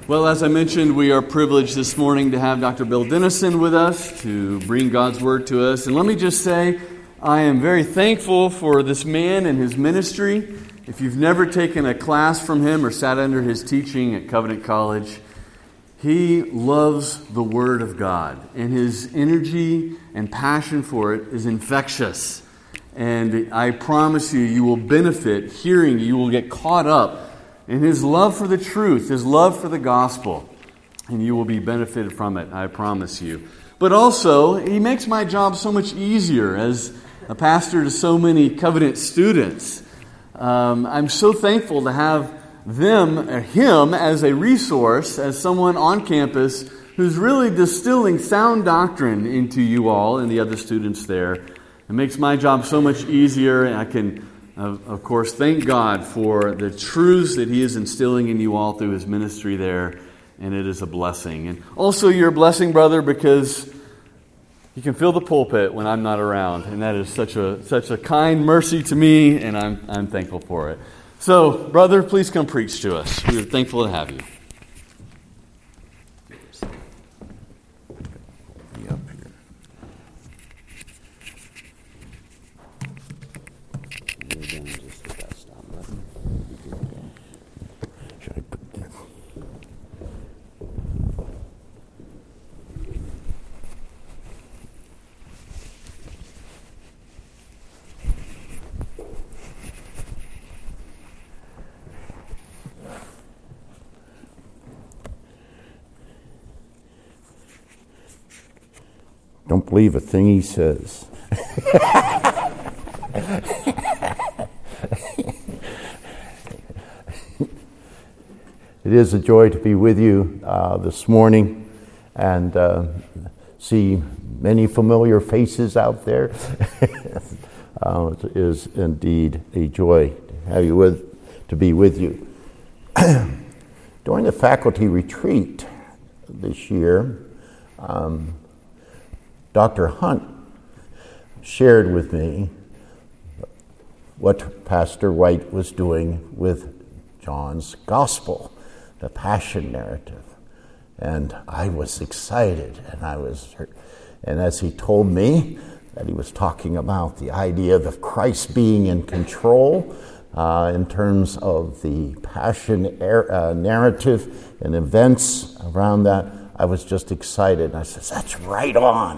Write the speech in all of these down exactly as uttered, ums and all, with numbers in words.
Well, as I mentioned, we are privileged this morning to have Doctor Bill Dennison with us to bring God's Word to us. And let me just say, I am very thankful for this man and his ministry. If you've never taken a class from him or sat under his teaching at Covenant College, he loves the Word of God. And his energy and passion for it is infectious. And I promise you, you will benefit hearing, you will get caught up in his love for the truth, his love for the gospel, and you will be benefited from it, I promise you. But also, he makes my job so much easier as a pastor to so many Covenant students. Um, I'm so thankful to have them, or him, as a resource, as someone on campus who's really distilling sound doctrine into you all and the other students there. It makes my job so much easier, and I can Of, of course, thank God for the truths that He is instilling in you all through His ministry there, and it is a blessing. And also, you're a blessing, brother, because you can fill the pulpit when I'm not around, and that is such a such a kind mercy to me, and I'm I'm thankful for it. So, brother, please come preach to us. We are thankful to have you. Don't believe a thing he says. It is a joy to be with you uh, this morning and uh, see many familiar faces out there. uh, it is indeed a joy to have you with, to be with you. During the faculty retreat this year, um, Doctor Hunt shared with me what Pastor White was doing with John's Gospel, the Passion narrative. And I was excited, and I was, and as he told me that he was talking about the idea of Christ being in control uh, in terms of the Passion uh, narrative and events around that, I was just excited. I said, that's right on.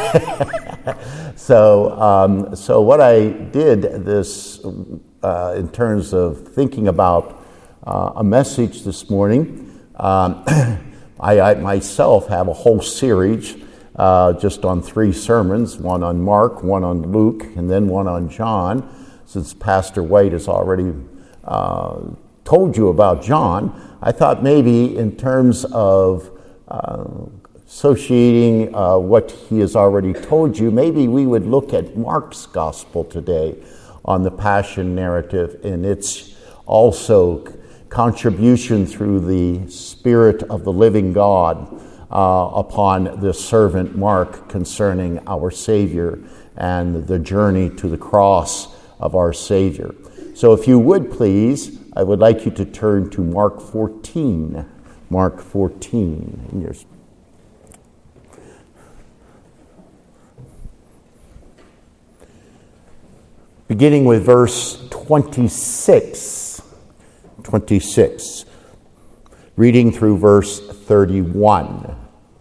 so um, so what I did this uh, in terms of thinking about uh, a message this morning, um, I, I myself have a whole series uh, just on three sermons, one on Mark, one on Luke, and then one on John. Since Pastor White has already uh, told you about John, I thought maybe in terms of Uh, associating uh, what he has already told you, maybe we would look at Mark's gospel today on the Passion narrative and its also contribution through the Spirit of the living God uh, upon the servant Mark concerning our Savior and the journey to the cross of our Savior. So if you would please, I would like you to turn to Mark fourteen. Mark fourteen. Beginning with verse twenty-six. twenty-six. Reading through verse thirty-one.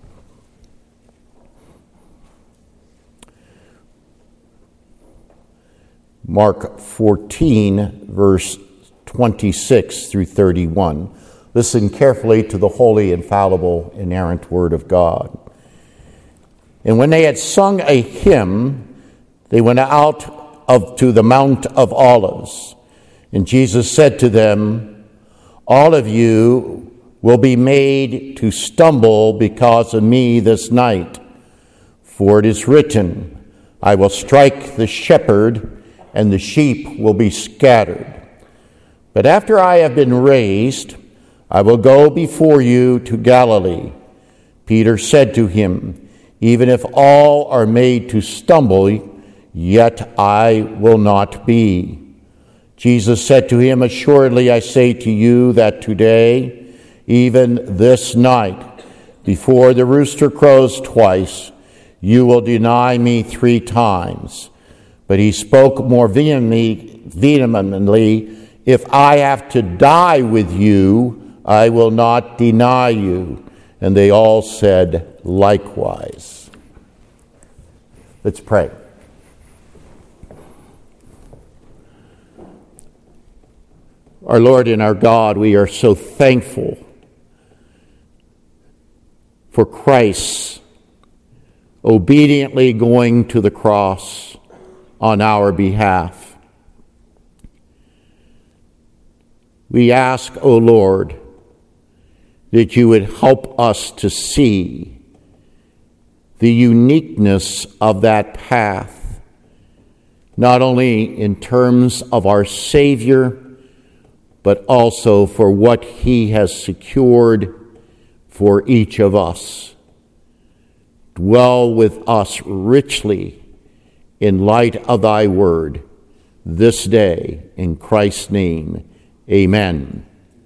Mark fourteen, verse twenty-six through thirty-one. Listen carefully to the holy, infallible, inerrant word of God. And when they had sung a hymn, they went out of to the Mount of Olives. And Jesus said to them, all of you will be made to stumble because of me this night. For it is written, I will strike the shepherd, and the sheep will be scattered. But after I have been raised, I will go before you to Galilee. Peter said to him, even if all are made to stumble, yet I will not be. Jesus said to him, assuredly I say to you that today even this night, before the rooster crows twice, you will deny me three times. But he spoke more vehemently, vehemently, if I have to die with you, I will not deny you. And they all said likewise. Let's pray. Our Lord and our God, we are so thankful for Christ obediently going to the cross on our behalf. We ask, O Lord, that you would help us to see the uniqueness of that path, not only in terms of our Savior, but also for what he has secured for each of us. Dwell with us richly in light of thy word this day. In Christ's name, amen.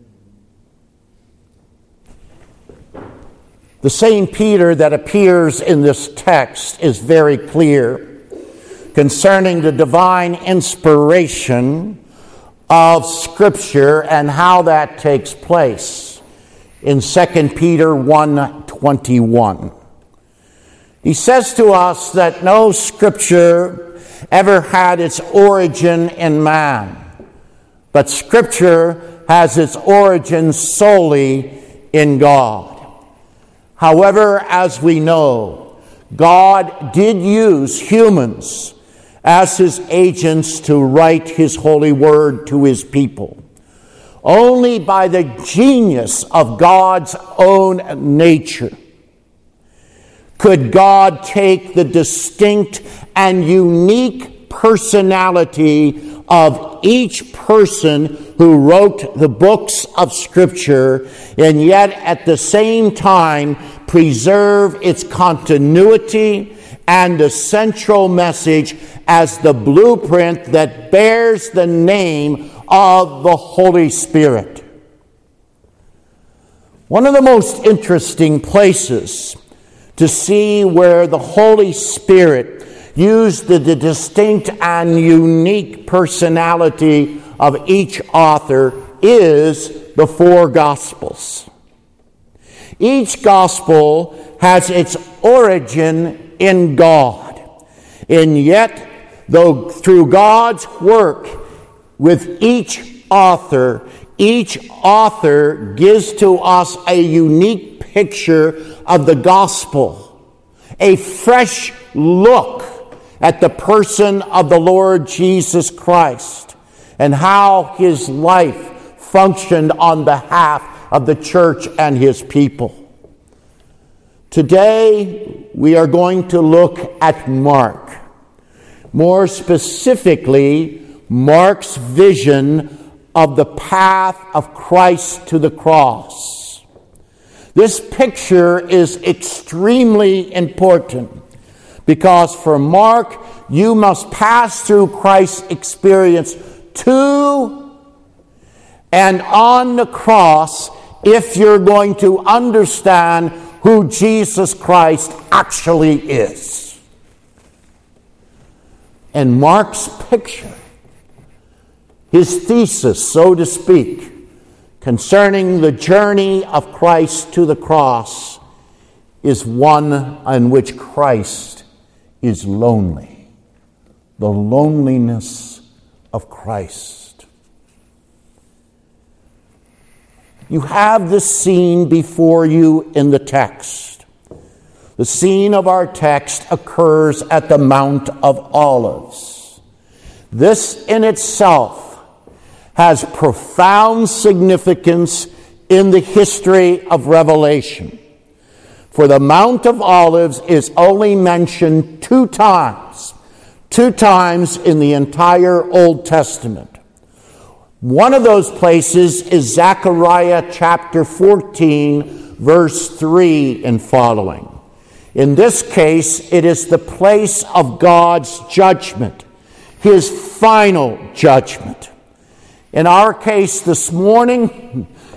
The Saint Peter that appears in this text is very clear concerning the divine inspiration of Scripture and how that takes place in Second Peter one twenty-one. He says to us that no Scripture ever had its origin in man, but Scripture has its origin solely in God. However, as we know, God did use humans as his agents to write his holy word to his people. Only by the genius of God's own nature could God take the distinct and unique personality of each person who wrote the books of Scripture, and yet at the same time preserve its continuity and the central message as the blueprint that bears the name of the Holy Spirit. One of the most interesting places to see where the Holy Spirit used the, the distinct and unique personality of each author is the four Gospels. Each Gospel has its origin in God, and yet, though through God's work with each author, each author gives to us a unique picture of the gospel, a fresh look at the person of the Lord Jesus Christ and how his life functioned on behalf of the church and his people. Today, we are going to look at Mark. More specifically, Mark's vision of the path of Christ to the cross. This picture is extremely important because for Mark, you must pass through Christ's experience to and on the cross if you're going to understand who Jesus Christ actually is. And Mark's picture, his thesis, so to speak, concerning the journey of Christ to the cross is one in which Christ is lonely. The loneliness of Christ. You have this scene before you in the text. The scene of our text occurs at the Mount of Olives. This in itself has profound significance in the history of Revelation. For the Mount of Olives is only mentioned two times, two times in the entire Old Testament. One of those places is Zechariah chapter fourteen, verse three and following. In this case, it is the place of God's judgment, his final judgment. In our case this morning,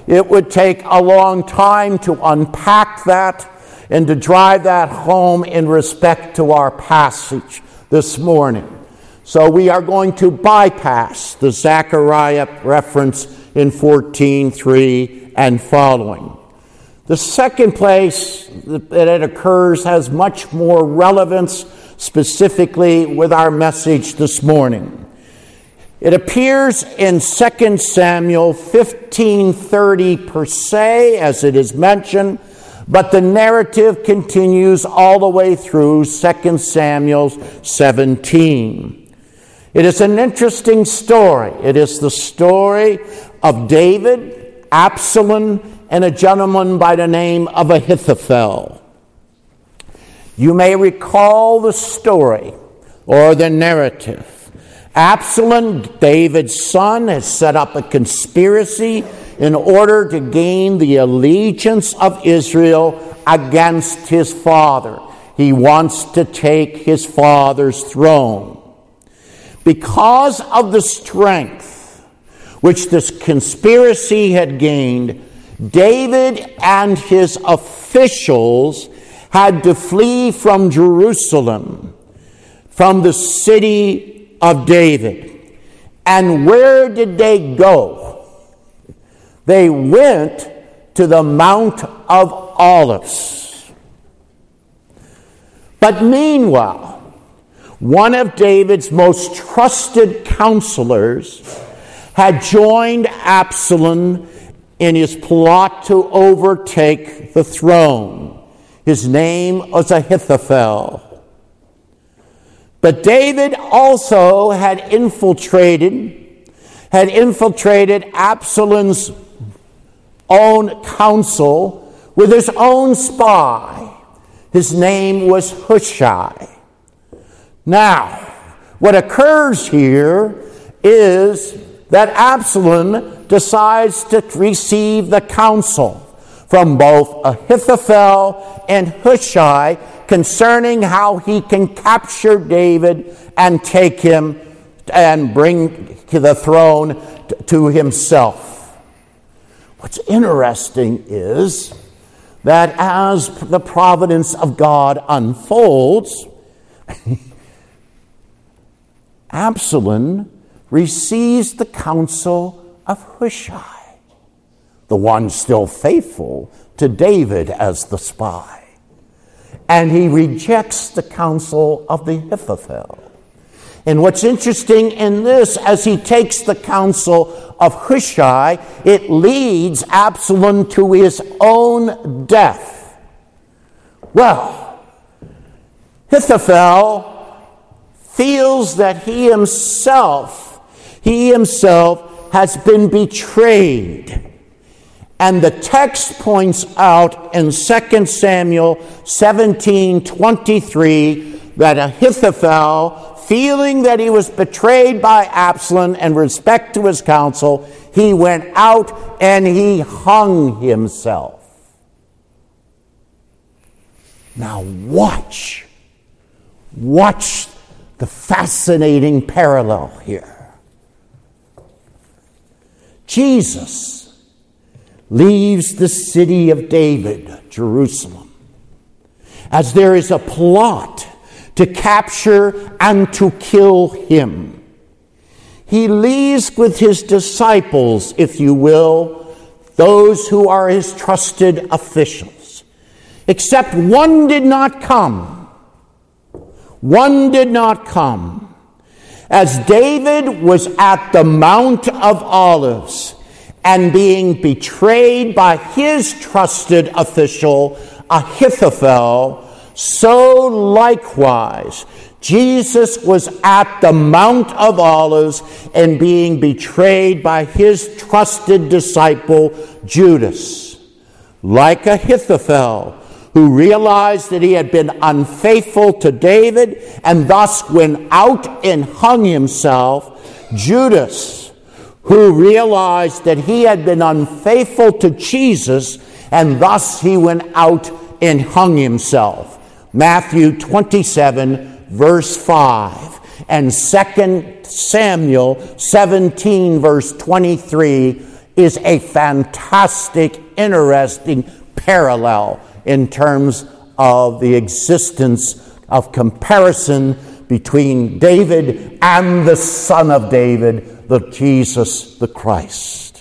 it would take a long time to unpack that and to drive that home in respect to our passage this morning. So we are going to bypass the Zechariah reference in fourteen three and following. The second place that it occurs has much more relevance specifically with our message this morning. It appears in Second Samuel fifteen thirty per se, as it is mentioned, but the narrative continues all the way through Second Samuel seventeen. It is an interesting story. It is the story of David, Absalom, and a gentleman by the name of Ahithophel. You may recall the story or the narrative. Absalom, David's son, has set up a conspiracy in order to gain the allegiance of Israel against his father. He wants to take his father's throne. Because of the strength which this conspiracy had gained, David and his officials had to flee from Jerusalem, from the city of David. And where did they go? They went to the Mount of Olives. But meanwhile, one of David's most trusted counselors had joined Absalom in his plot to overtake the throne. His name was Ahithophel. But David also had infiltrated, had infiltrated Absalom's own council with his own spy. His name was Hushai. Now, what occurs here is that Absalom decides to receive the counsel from both Ahithophel and Hushai concerning how he can capture David and take him and bring to the throne to himself. What's interesting is that as the providence of God unfolds, Absalom receives the counsel of Hushai, the one still faithful to David as the spy. And he rejects the counsel of the Ahithophel. And what's interesting in this, as he takes the counsel of Hushai, it leads Absalom to his own death. Well, Ahithophel feels that he himself, he himself has been betrayed. And the text points out in Second Samuel seventeen twenty-three that Ahithophel, feeling that he was betrayed by Absalom in respect to his counsel, he went out and he hung himself. Now watch. Watch the fascinating parallel here. Jesus leaves the city of David, Jerusalem, as there is a plot to capture and to kill him. He leaves with his disciples, if you will, those who are his trusted officials. Except one did not come. One did not come. As David was at the Mount of Olives and being betrayed by his trusted official, Ahithophel, so likewise Jesus was at the Mount of Olives and being betrayed by his trusted disciple, Judas. Like Ahithophel, who realized that he had been unfaithful to David and thus went out and hung himself, Judas, who realized that he had been unfaithful to Jesus and thus he went out and hung himself. Matthew twenty-seven, verse five, and Second Samuel seventeen, verse twenty-three is a fantastic, interesting parallel in terms of the existence of comparison between David and the Son of David, the Jesus the Christ.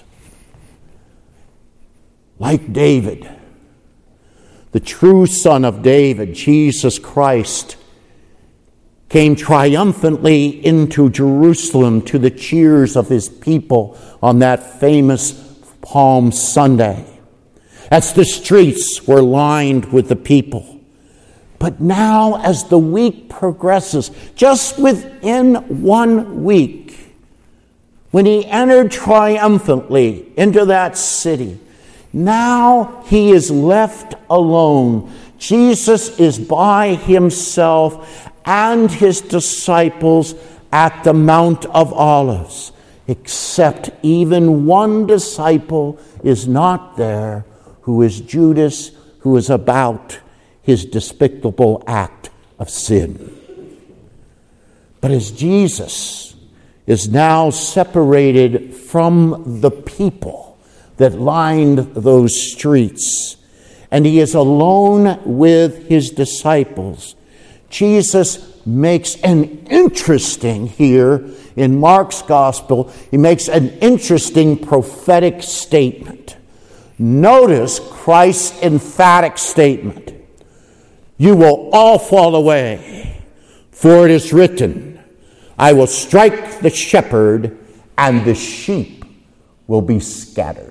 Like David, the true Son of David, Jesus Christ, came triumphantly into Jerusalem to the cheers of his people on that famous Palm Sunday, as the streets were lined with the people. But now, as the week progresses, just within one week, when he entered triumphantly into that city, now he is left alone. Jesus is by himself and his disciples at the Mount of Olives, except even one disciple is not there, who is Judas, who is about his despicable act of sin. But as Jesus is now separated from the people that lined those streets, and he is alone with his disciples, Jesus makes an interesting, here in Mark's gospel, he makes an interesting prophetic statement. Notice Christ's emphatic statement. You will all fall away, for it is written, I will strike the shepherd, and the sheep will be scattered.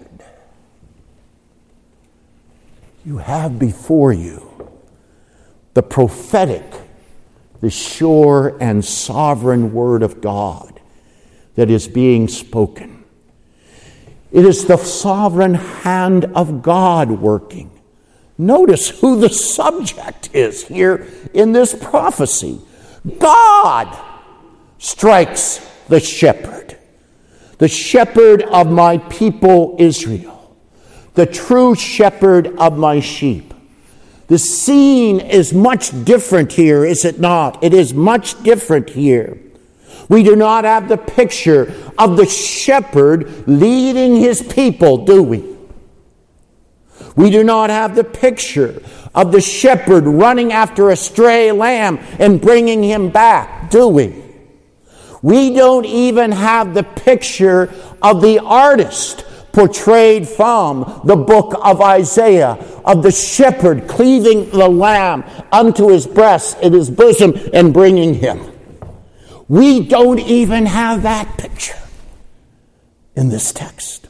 You have before you the prophetic, the sure and sovereign word of God that is being spoken. It is the sovereign hand of God working. Notice who the subject is here in this prophecy. God strikes the shepherd, the shepherd of my people Israel, the true shepherd of my sheep. The scene is much different here, is it not? It is much different here. We do not have the picture of the shepherd leading his people, do we? We do not have the picture of the shepherd running after a stray lamb and bringing him back, do we? We don't even have the picture of the artist portrayed from the book of Isaiah, of the shepherd cleaving the lamb unto his breast in his bosom and bringing him. We don't even have that picture in this text.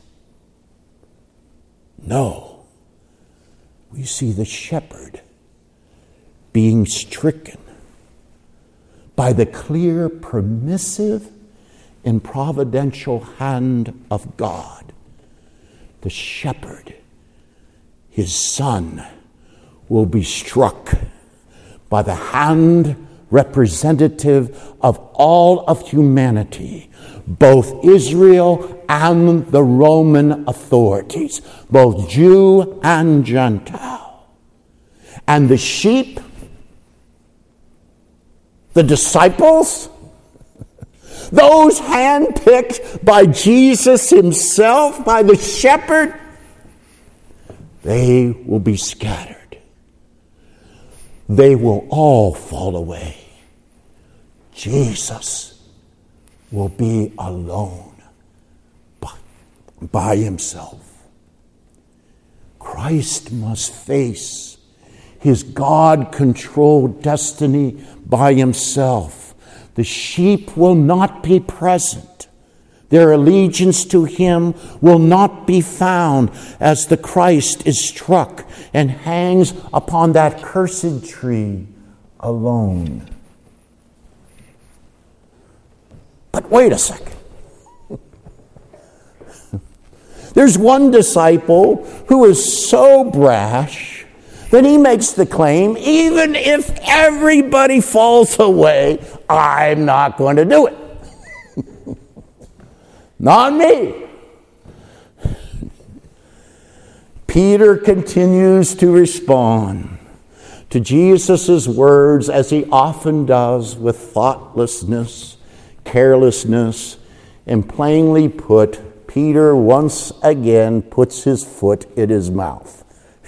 No. We see the shepherd being stricken by the clear, permissive, and providential hand of God. The shepherd, his son, will be struck by the hand representative of all of humanity, both Israel and the Roman authorities, both Jew and Gentile. And the sheep, the disciples, those handpicked by Jesus himself, by the shepherd, they will be scattered. They will all fall away. Jesus will be alone by, by himself. Christ must face his God-controlled destiny by himself. The sheep will not be present. Their allegiance to him will not be found as the Christ is struck and hangs upon that cursed tree alone. But wait a second. There's one disciple who is so brash that he makes the claim, even if everybody falls away, I'm not going to do it. Not me. Peter continues to respond to Jesus' words, as he often does, with thoughtlessness, carelessness, and plainly put, Peter once again puts his foot in his mouth.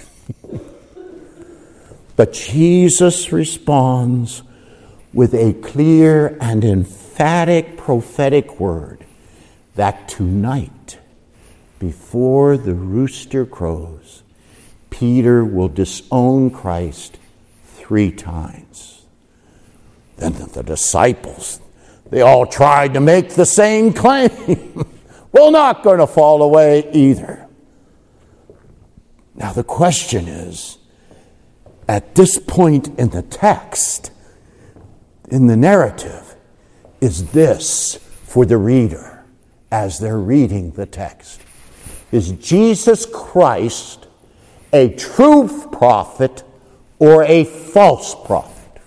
But Jesus responds with a clear and emphatic prophetic word that tonight, before the rooster crows, Peter will disown Christ three times. Then the disciples, they all tried to make the same claim. We're not going to fall away either. Now the question is, at this point in the text, in the narrative, is this for the reader as they're reading the text? Is Jesus Christ a true prophet or a false prophet?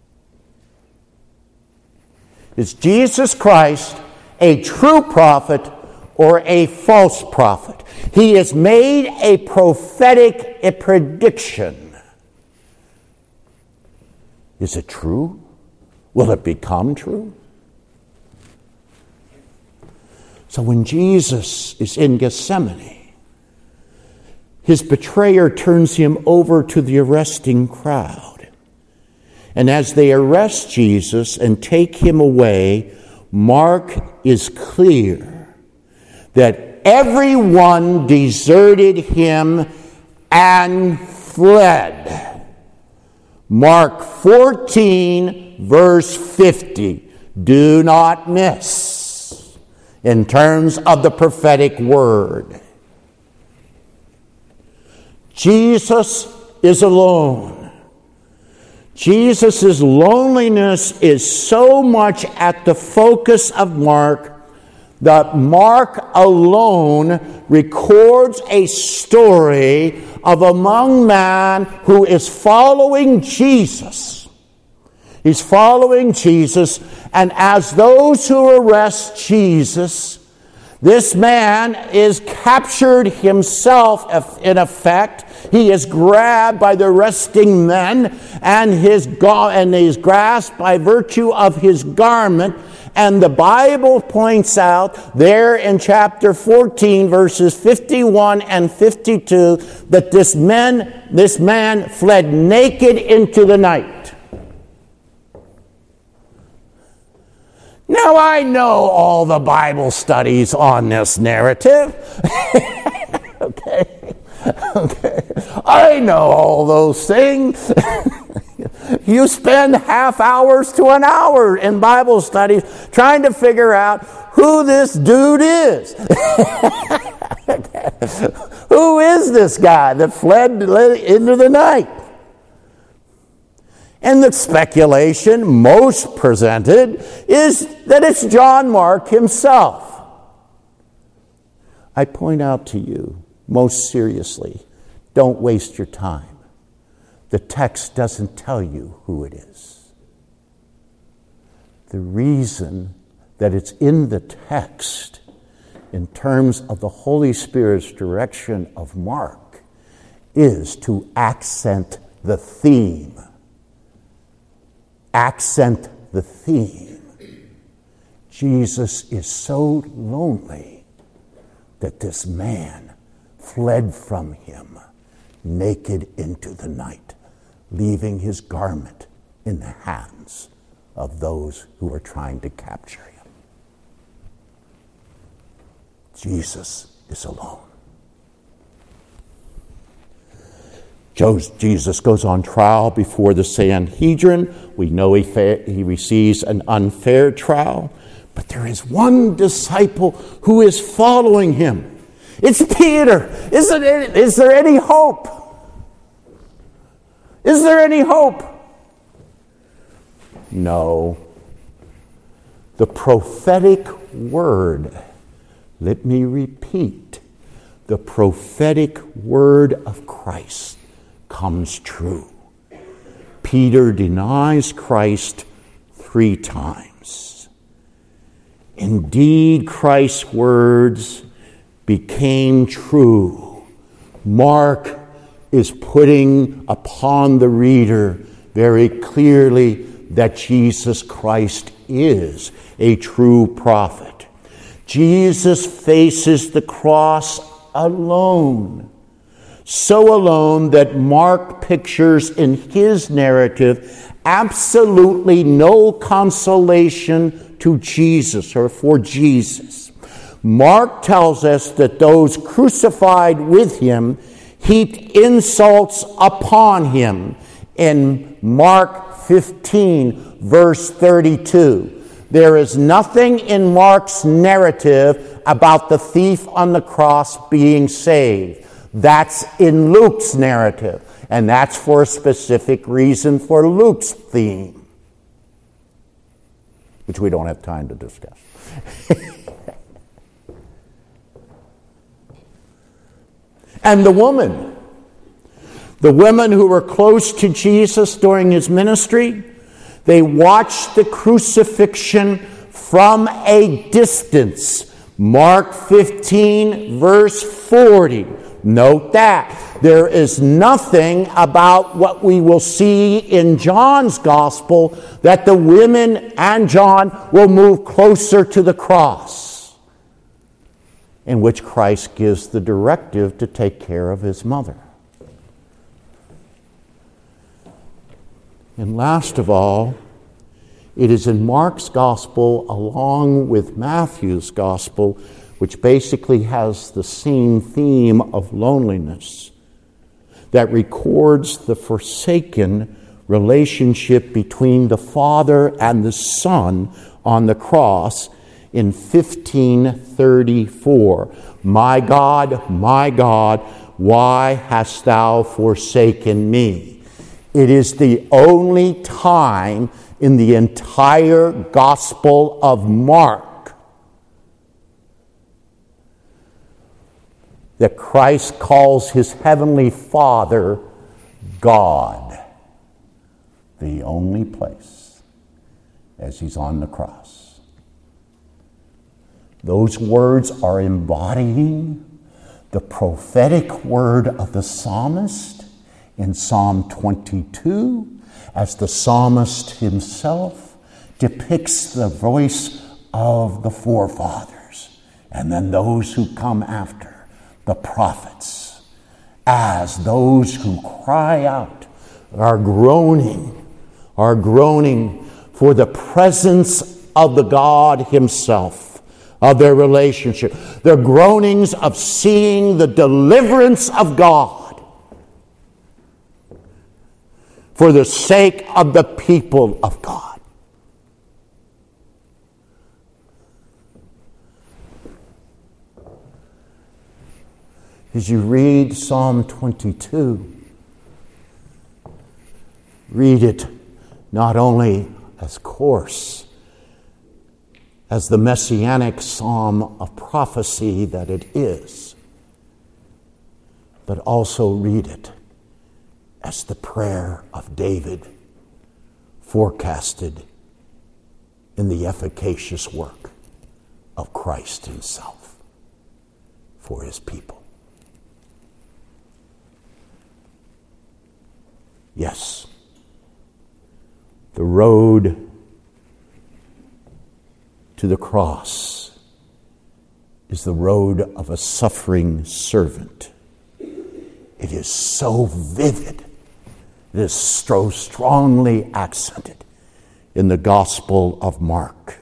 Is Jesus Christ a true prophet or a false prophet? He has made a prophetic a prediction. Is it true? Will it become true? So when Jesus is in Gethsemane, his betrayer turns him over to the arresting crowd. And as they arrest Jesus and take him away, Mark is clear that everyone deserted him and fled. Mark fourteen, verse fifty. Do not miss in terms of the prophetic word. Jesus is alone. Jesus' loneliness is so much at the focus of Mark that Mark alone records a story of a young man who is following Jesus. He's following Jesus, and as those who arrest Jesus, this man is captured himself in effect. He is grabbed by the arresting men, and his ga- and is grasped by virtue of his garment. And the Bible points out there in chapter fourteen, verses fifty-one and fifty-two, that this man, this man fled naked into the night. Now I know all the Bible studies on this narrative. okay. Okay. I know all those things. You spend half hours to an hour in Bible studies trying to figure out who this dude is. Who is this guy that fled into the night? And the speculation most presented is that it's John Mark himself. I point out to you, most seriously, don't waste your time. The text doesn't tell you who it is. The reason that it's in the text, in terms of the Holy Spirit's direction of Mark, is to accent the theme. Accent the theme. Jesus is so lonely that this man fled from him naked into the night, leaving his garment in the hands of those who are trying to capture him. Jesus is alone. Jesus goes on trial before the Sanhedrin. We know he, fa- he receives an unfair trial, but there is one disciple who is following him. It's Peter. Is there, is there any hope? Is there any hope? No. The prophetic word, let me repeat, the prophetic word of Christ comes true. Peter denies Christ three times. Indeed, Christ's words became true. Mark is putting upon the reader very clearly that Jesus Christ is a true prophet. Jesus faces the cross alone. So alone that Mark pictures in his narrative absolutely no consolation to Jesus or for Jesus. Mark tells us that those crucified with him heaped insults upon him in Mark fifteen, verse thirty-two. There is nothing in Mark's narrative about the thief on the cross being saved. That's in Luke's narrative, and that's for a specific reason for Luke's theme, which we don't have time to discuss. And the woman, the women who were close to Jesus during his ministry, they watched the crucifixion from a distance. Mark fifteen, verse forty. Note that. There is nothing about what we will see in John's gospel that the women and John will move closer to the cross, in which Christ gives the directive to take care of his mother. And last of all, it is in Mark's gospel along with Matthew's gospel, which basically has the same theme of loneliness, that records the forsaken relationship between the Father and the Son on the cross in fifteen thirty-four. My God, my God, why hast thou forsaken me? It is the only time in the entire Gospel of Mark that Christ calls his heavenly Father God. The only place, as he's on the cross. Those words are embodying the prophetic word of the psalmist in Psalm twenty-two, as the psalmist himself depicts the voice of the forefathers, and then those who come after, the prophets, as those who cry out, are groaning, are groaning for the presence of the God himself, of their relationship. The groanings of seeing the deliverance of God for the sake of the people of God. As you read Psalm twenty-two, read it not only as coarse, as the messianic psalm of prophecy that it is, but also read it as the prayer of David forecasted in the efficacious work of Christ himself for his people. Yes, the road to the cross is the road of a suffering servant. It is so vivid. It is so strongly accented in the Gospel of Mark.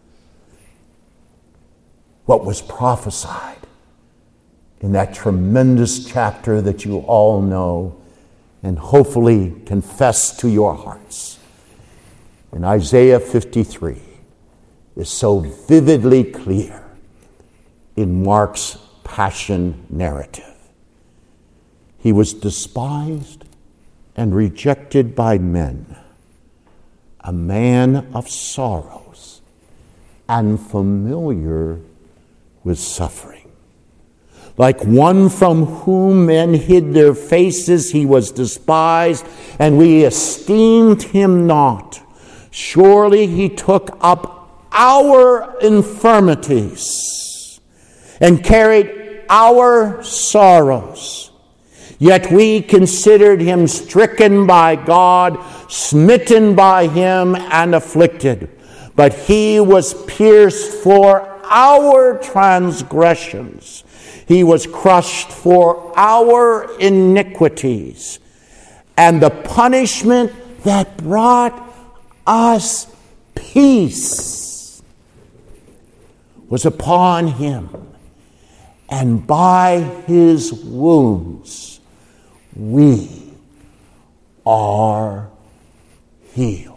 What was prophesied in that tremendous chapter that you all know and hopefully confess to your hearts in Isaiah fifty-three is so vividly clear in Mark's passion narrative. He was despised and rejected by men, a man of sorrows and familiar with suffering. Like one from whom men hid their faces, he was despised, and we esteemed him not. Surely he took up our infirmities and carried our sorrows. Yet we considered him stricken by God, smitten by him, and afflicted. But he was pierced for our transgressions. He was crushed for our iniquities. And the punishment that brought us peace was upon him. And by his wounds we are healed.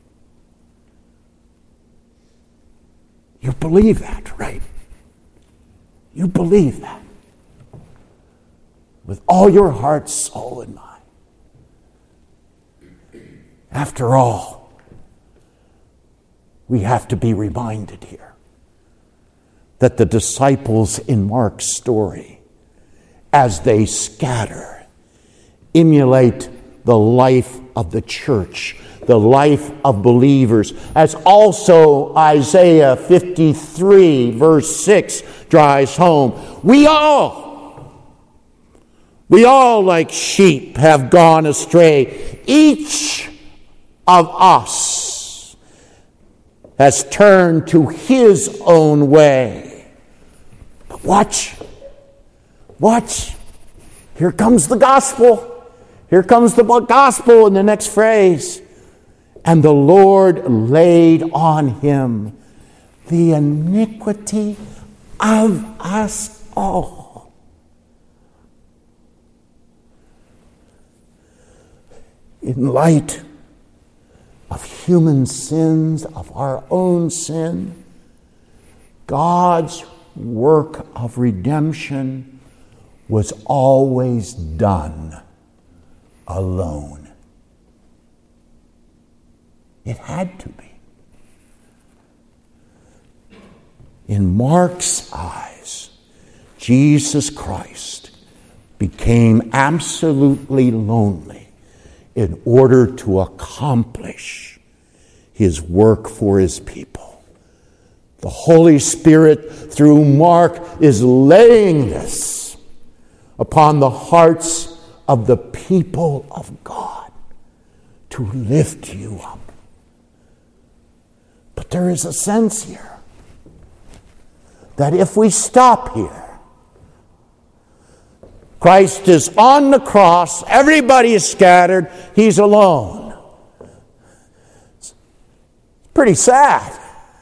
You believe that, right? You believe that with all your heart, soul, and mind. After all, we have to be reminded here that the disciples in Mark's story, as they scatter, emulate the life of the church, the life of believers, as also Isaiah fifty-three, verse six, drives home. We all, we all like sheep have gone astray. Each of us has turned to his own way. But watch, watch. Here comes the gospel. Here comes the gospel in the next phrase. And the Lord laid on him the iniquity of us all. In light of human sins, of our own sin, God's work of redemption was always done alone. It had to be. In Mark's eyes, Jesus Christ became absolutely lonely in order to accomplish his work for his people. The Holy Spirit, through Mark, is laying this upon the hearts of the people of God to lift you up. But there is a sense here that if we stop here, Christ is on the cross, everybody is scattered, he's alone. It's pretty sad.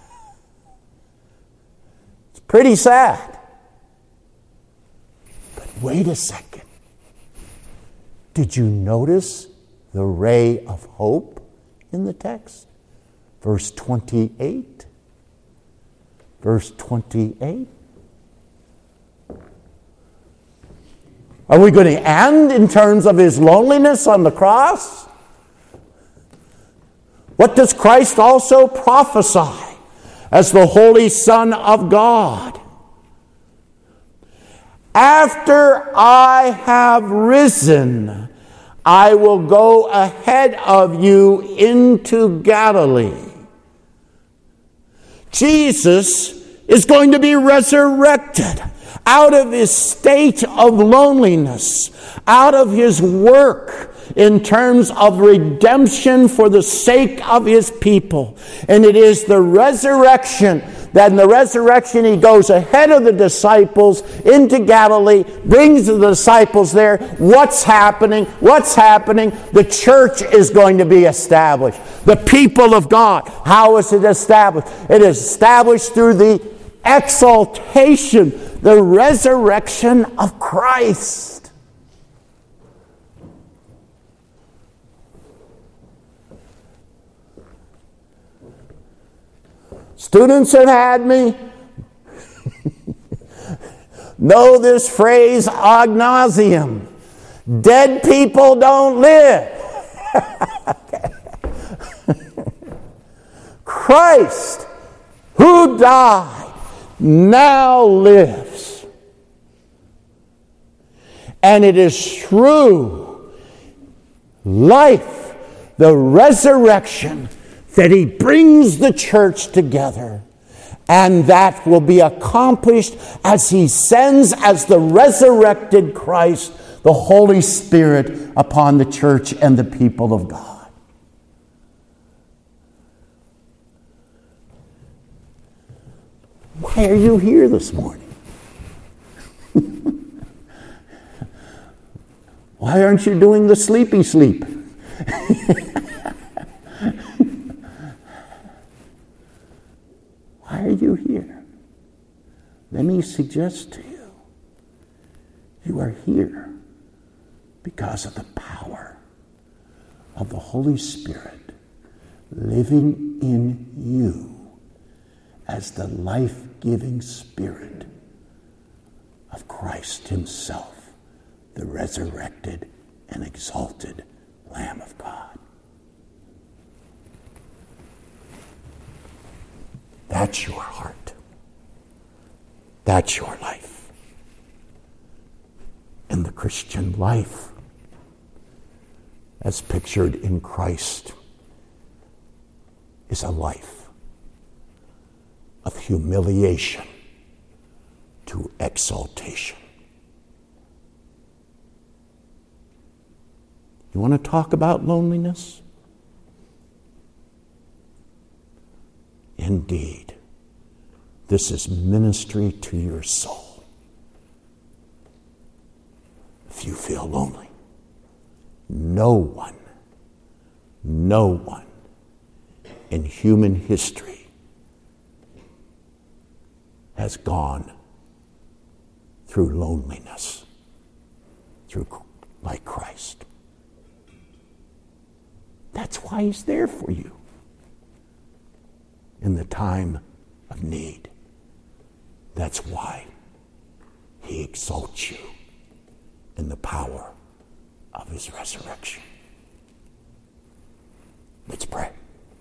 It's pretty sad. But wait a second. Did you notice the ray of hope in the text? Verse twenty-eight. Verse twenty-eight. Are we going to end in terms of his loneliness on the cross? What does Christ also prophesy as the Holy Son of God? After I have risen, I will go ahead of you into Galilee. Jesus is going to be resurrected out of his state of loneliness, out of his work in terms of redemption for the sake of his people. And it is the resurrection, that in the resurrection he goes ahead of the disciples into Galilee, brings the disciples there. What's happening? What's happening? The church is going to be established. The people of God. How is it established? It is established through the exaltation, the resurrection of Christ. Students have had me know this phrase ad nauseum. Dead people don't live. Christ, who died, now lives. And it is through life, the resurrection, that he brings the church together. And that will be accomplished as he sends, as the resurrected Christ, the Holy Spirit upon the church and the people of God. Why are you here this morning? Why aren't you doing the sleepy sleep? Why are you here? Let me suggest to you, you are here because of the power of the Holy Spirit living in you as the life-giving Spirit of Christ himself, the resurrected and exalted Lamb of God. That's your heart. That's your life. And the Christian life, as pictured in Christ, is a life of humiliation to exaltation. You want to talk about loneliness? Indeed, this is ministry to your soul. If you feel lonely, no one, no one in human history has gone through loneliness through like Christ. That's why he's there for you in the time of need. That's why he exalts you in the power of his resurrection. Let's pray.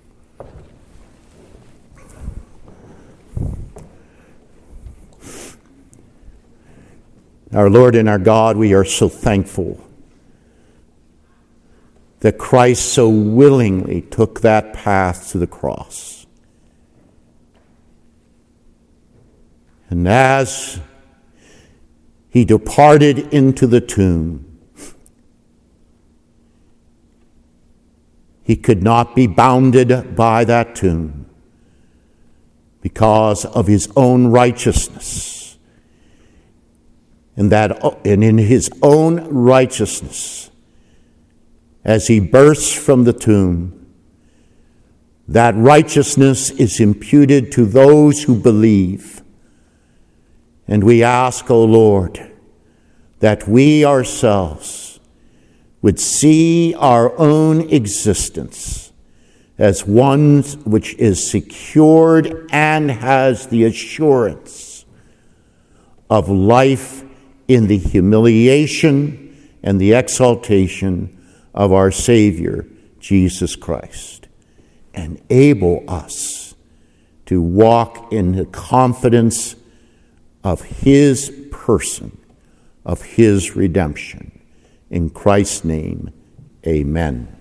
Our Lord and our God, we are so thankful that Christ so willingly took that path to the cross. And as he departed into the tomb, he could not be bounded by that tomb because of his own righteousness. And that, and in his own righteousness, as he bursts from the tomb, that righteousness is imputed to those who believe. And we ask, O Lord, that we ourselves would see our own existence as one which is secured and has the assurance of life in the humiliation and the exaltation of our Savior, Jesus Christ. Enable us to walk in the confidence of his person, of his redemption. In Christ's name, amen.